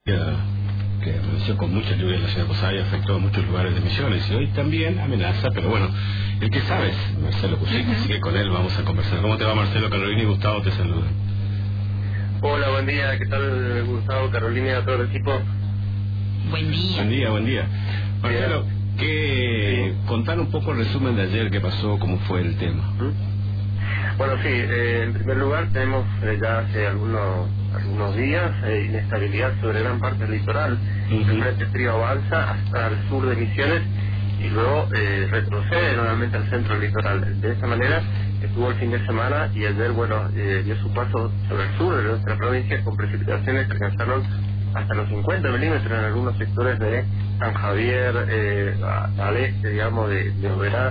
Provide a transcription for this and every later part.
que amaneció con mucha lluvia la semana pasada y afectó a muchos lugares de Misiones, y hoy también amenaza, pero bueno, el que sabe es Marcelo Cusic, así que con él vamos a conversar. ¿Cómo te va, Marcelo? Carolina y Gustavo te saludan. Hola, buen día, ¿qué tal, Gustavo, Carolina y a todo el equipo? Buen día. Buen día, buen día. Marcelo, contar un poco el resumen de ayer, qué pasó, cómo fue el tema. Bueno, sí, en primer lugar tenemos ya hace algunos días inestabilidad sobre gran parte del litoral. El frente frío avanza hasta el sur de Misiones y luego retrocede nuevamente al centro del litoral. De esta manera estuvo el fin de semana y ayer, dio su paso sobre el sur de nuestra provincia con precipitaciones que alcanzaron hasta los 50 milímetros en algunos sectores de San Javier, al este, digamos, de Oberá,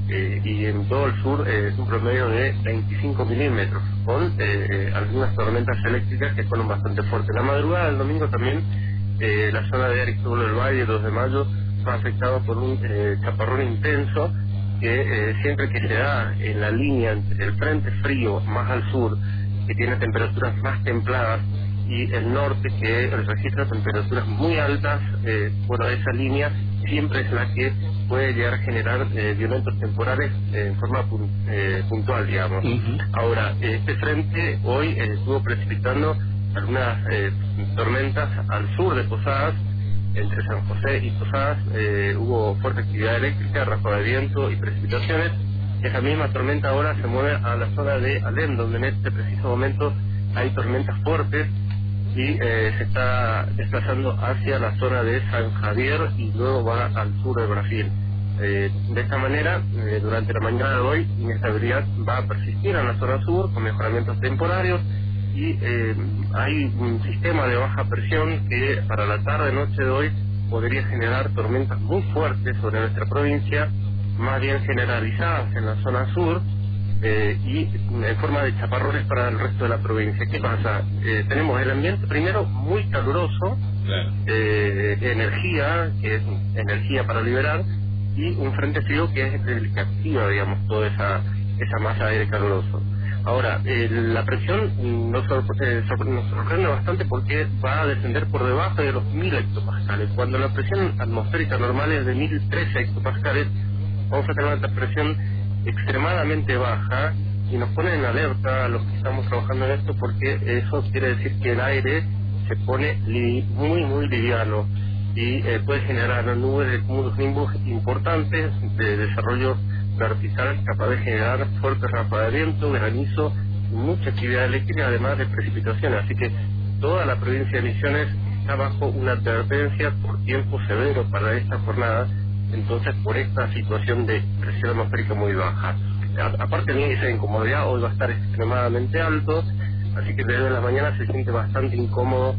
y en todo el sur es un promedio de 25 milímetros, con algunas tormentas eléctricas que fueron bastante fuertes. La madrugada del domingo también, la zona de Aristóbulo del Valle, 2 de mayo, fue afectado por un chaparrón intenso que siempre que se da en la línea entre el frente frío más al sur, que tiene temperaturas más templadas, y el norte, que registra temperaturas muy altas, esa línea siempre es la que puede llegar a generar violentos temporales en forma puntual, digamos. Ahora, este frente hoy estuvo precipitando algunas tormentas al sur de Posadas, entre San José y Posadas. Hubo fuerte actividad eléctrica, ráfaga de viento y precipitaciones. Esa misma tormenta ahora se mueve a la zona de Alem, donde en este preciso momento hay tormentas fuertes, y se está desplazando hacia la zona de San Javier y luego va al sur de Brasil. De esta manera, durante la mañana de hoy, inestabilidad va a persistir en la zona sur con mejoramientos temporarios, y hay un sistema de baja presión que para la tarde-noche de hoy podría generar tormentas muy fuertes sobre nuestra provincia, más bien generalizadas en la zona sur, y en forma de chaparrones para el resto de la provincia. ¿Qué pasa? Tenemos el ambiente primero muy caluroso, claro, energía, que es energía para liberar, y un frente frío que es el que activa, digamos, toda esa masa de aire caluroso. Ahora, la presión nos sorprende bastante porque va a descender por debajo de los 1000 hectopascales. Cuando la presión atmosférica normal es de 1013 hectopascales, vamos a tener una presión extremadamente baja, y nos pone en alerta a los que estamos trabajando en esto, porque eso quiere decir que el aire se pone muy liviano y puede generar nubes de cumulonimbus importantes de desarrollo vertical, capaz de generar fuertes ráfagas de viento, granizo y mucha actividad eléctrica, además de precipitaciones. Así que toda la provincia de Misiones está bajo una advertencia por tiempo severo para esta jornada, entonces por esta situación de presión atmosférica muy baja. Aparte el índice de incomodidad hoy va a estar extremadamente alto, así que desde la mañana se siente bastante incómodo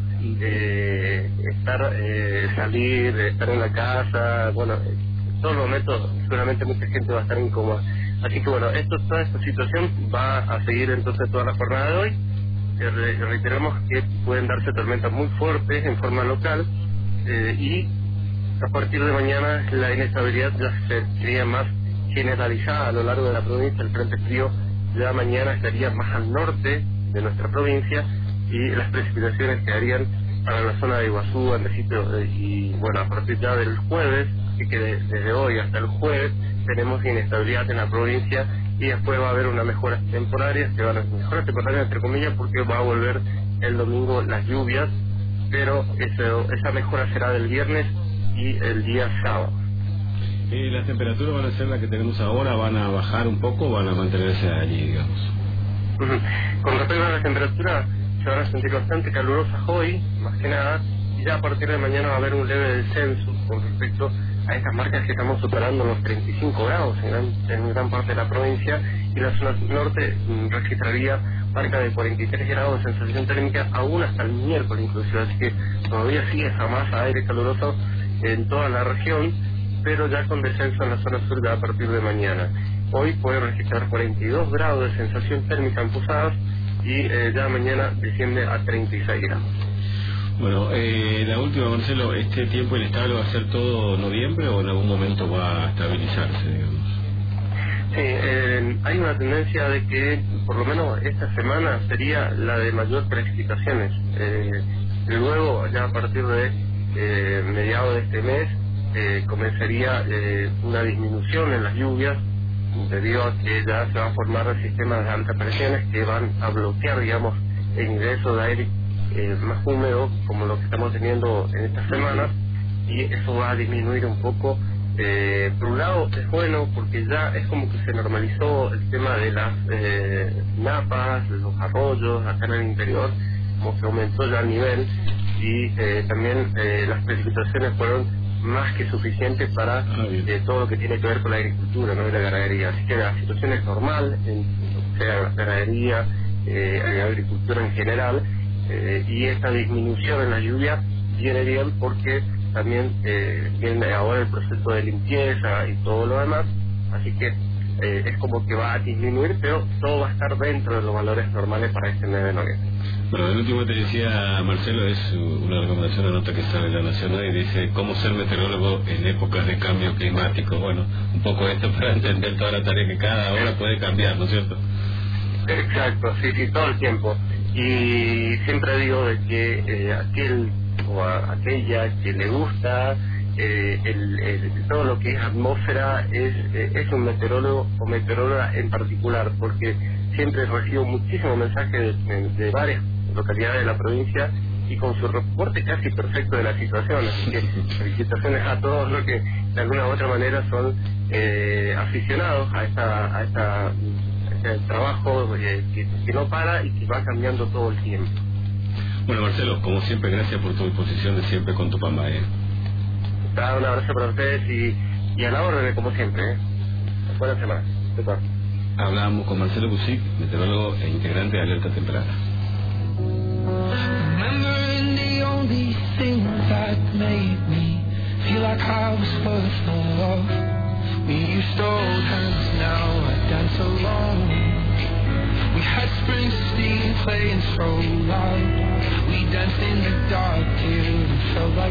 salir, estar en la casa, en todos los momentos seguramente mucha gente va a estar incómoda. Así que toda esta situación va a seguir entonces toda la jornada de hoy. Reiteramos que pueden darse tormentas muy fuertes en forma local, y a partir de mañana la inestabilidad ya sería más generalizada a lo largo de la provincia. El frente frío ya mañana estaría más al norte de nuestra provincia, y las precipitaciones quedarían para la zona de Iguazú, Andresito, a partir ya del jueves, así que desde hoy hasta el jueves tenemos inestabilidad en la provincia, y después va a haber una mejora temporaria, entre comillas, porque va a volver el domingo las lluvias, pero esa mejora será del viernes y el día sábado. ¿Las temperaturas van a ser las que tenemos ahora? ¿Van a bajar un poco o van a mantenerse allí, digamos? Con respecto a las temperaturas, se van a sentir bastante calurosas hoy, más que nada, y ya a partir de mañana va a haber un leve descenso con respecto a estas marcas que estamos superando los 35 grados en gran parte de la provincia, y la zona norte registraría marca de 43 grados de sensación térmica aún hasta el miércoles inclusive, así que todavía sigue esa masa de aire caluroso en toda la región, pero ya con descenso en la zona sur ya a partir de mañana. Hoy puede registrar 42 grados de sensación térmica en Posadas, y ya mañana desciende a 36 grados. Bueno, la última, Marcelo, ¿este tiempo inestable va a ser todo noviembre o en algún momento va a estabilizarse, digamos? Sí, hay una tendencia de que por lo menos esta semana sería la de mayor precipitaciones. Luego, ya a partir de mediados de este mes, comenzaría una disminución en las lluvias, debido a que ya se va a formar sistemas de altas presiones que van a bloquear, digamos, el ingreso de aire más húmedo, como lo que estamos teniendo en estas semanas, y eso va a disminuir un poco. Por un lado es bueno porque ya es como que se normalizó el tema de las napas, de los arroyos acá en el interior, como que aumentó ya el nivel, y también las precipitaciones fueron más que suficientes para todo lo que tiene que ver con la agricultura, ¿no? Y la ganadería. Así que la situación es normal en lo que sea ganadería, en la agricultura en general, y esta disminución en la lluvia viene bien porque también viene ahora el proceso de limpieza y todo lo demás, así que es como que va a disminuir, pero todo va a estar dentro de los valores normales para este mes de noviembre. Bueno, el último te decía, Marcelo, es una recomendación, una nota que sale en La Nación y dice cómo ser meteorólogo en épocas de cambio climático. Bueno, un poco esto para entender toda la tarea que cada hora puede cambiar, ¿no es cierto? Exacto, sí, todo el tiempo. Y siempre digo de que aquel o aquella que le gusta todo lo que es atmósfera es un meteorólogo o meteoróloga en particular, porque siempre recibo muchísimos mensajes de varias localidades de la provincia y con su reporte casi perfecto de la situación. Así que felicitaciones a todos los que de alguna u otra manera son aficionados a este trabajo que no para y que va cambiando todo el tiempo. Bueno, Marcelo, como siempre, gracias por tu disposición de siempre con tu Pampa. Un abrazo para ustedes y a la orden, como siempre. Buena semana. Hablamos con Marcelo Busic, meteorólogo e integrante de Alerta Temprana. We had Springsteen playing so loud. We danced in the dark till we felt like